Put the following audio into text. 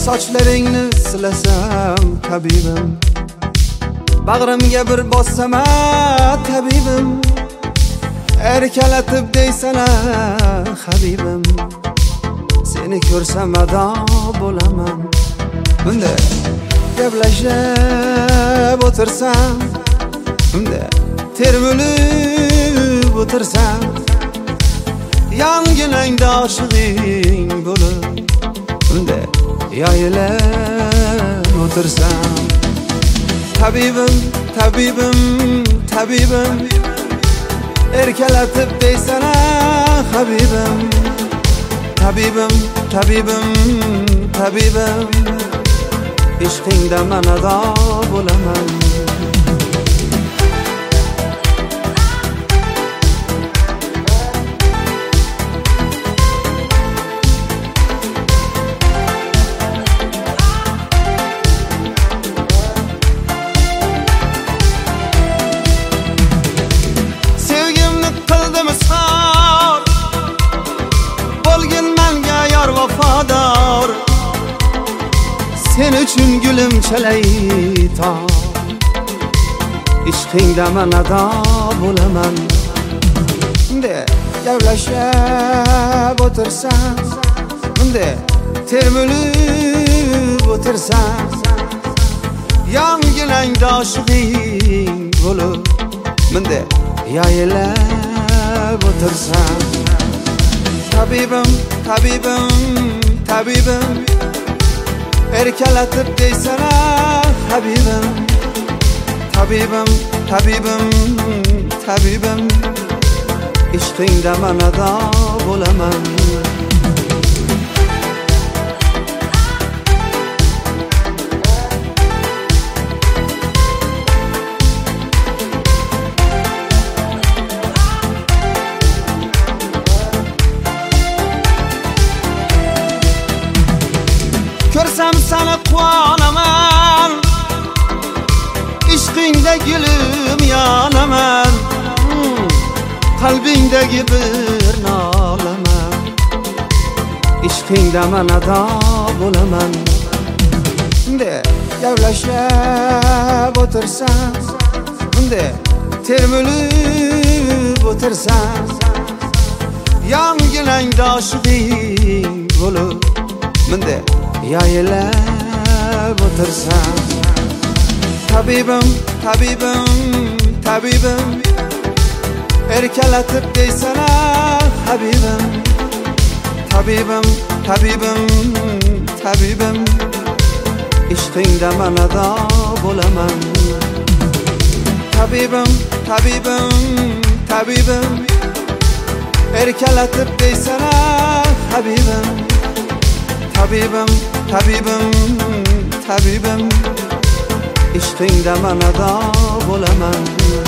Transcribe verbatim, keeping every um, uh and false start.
Sochlaringni silasam tabibim, bag'rimga bir bossam tabibim, erkalatib deysan habibim, seni ko'rsam ado bo'laman. Bunda gaplashib o'tirsam, bunda termilib o'tirsam, yonginangda oshig'ing bo'lib, bunda yoyilib o'tirsam. Tabibim, tabibim, tabibim, erkalatib deysan habibim, tabibim, tabibim, tabibim, ishqingda man ado bo'laman. Sen uchun gulim chalayton, ishqingda man ado bo'laman. Bunday gaplashib o'tirsam, bunday termilib o'tirsam, yonginangda oshig'ing bo'lib, bunday yoyilib o'tirsam. Tabibim, tabibim, tabibim, erkalatib deysan habibim, tabibim, tabibim, tabibim, ishqingda man ado bo'laman. Ko'rsam seni quvonaman, ishqingda gulim yonaman, qalbingdagi bir nolaman, ishqingda man ado bo'laman. Bunday gaplashib o'tirsam, bunday termilib o'tirsam, yonginangda oshig'ing bo'lib, bunday yoyilib o'tirsam. Tabibim, tabibim, tabibim, erkalatib deysan habibim, tabibim, tabibim, tabibim, ishqingda man ado bo'laman. Tabibim, tabibim, tabibim, erkalatib deysan habibim, tabibim, tabibim, tabibim, ishqingda man ado bo'laman.